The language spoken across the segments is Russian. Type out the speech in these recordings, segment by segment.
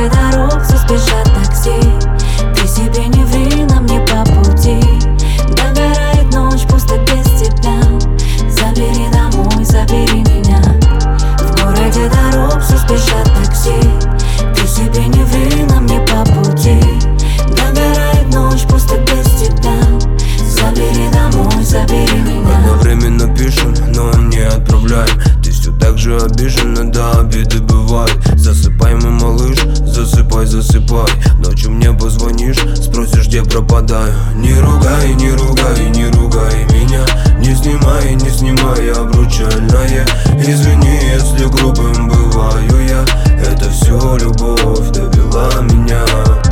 городе дорог все спешат такси. Ты себе не ври, нам не по пути. Догорает ночь, пусто без тебя. Забери домой, забери меня. В городе дорог все спешат такси. Ты себе не ври, нам не по пути. Догорает ночь, пусто без тебя. Забери домой, забери меня. Одновременно пишем, но не отправляем. Ты все так же обижена, да, обиды бывают. Засыпай, мой малыш, засыпай, засыпай. Ночью мне позвонишь, спросишь, где пропадаю. Не ругай, не ругай, не ругай меня. Не снимай, не снимай обручальное. Извини, если грубым бываю я. Это все любовь довела меня.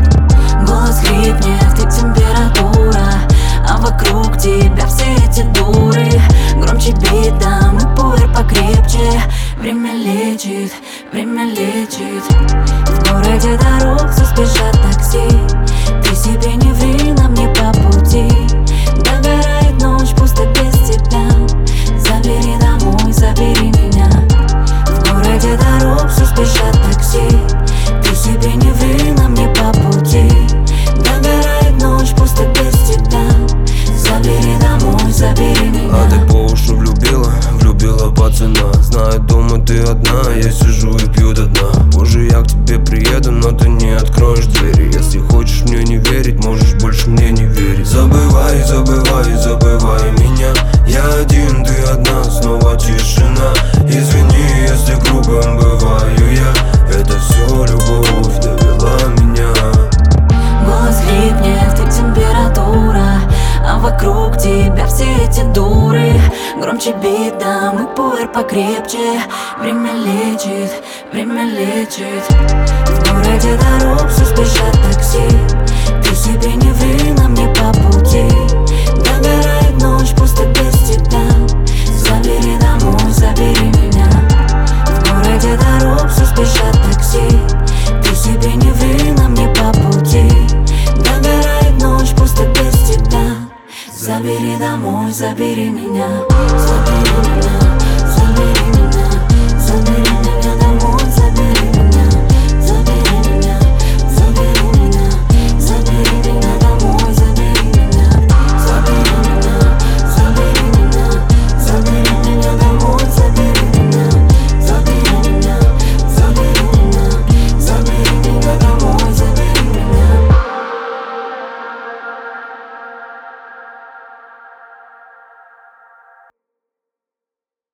Голос хрипнет и температура, а вокруг тебя все эти дуры. Громче бит, дам и пуэр покрепче. Время лечит, время лечит. В городе дорог все спешат такси. Ты себе не ври, нам не по пути. Догорает ночь, пусто без тебя. Забери домой, забери меня. В городе дорог все спешат такси. Ты себе не ври, нам не по пути. Догорает ночь, пусто без тебя. Забери домой, забери меня. А ты по уши влюбила пацана. Знаю, дома ты одна, я сижу и пью до дна. Позже я к тебе приеду, но ты не откроешь двери. Если хочешь мне не верить, можешь больше мне не верить. Забывай, забывай, забывай меня. Я один, ты одна, снова тишина. Извини, если грубым бываю я. Это все любовь довела меня. Голос хрипнет и температура, а вокруг тебя все эти дуры. Громче бит, дам и пуэр покрепче. Время лечит, время лечит. В городе дорог все спешат такси. Ты себе не ври, нам не по пути. Догорает ночь, пусто без тебя. Забери домой, забери меня. В городе дорог все спешат такси. Ты себе не ври, нам не по пути. Догорает ночь, пусто без тебя. Забери домой, забери меня. Забери меня, забери меня.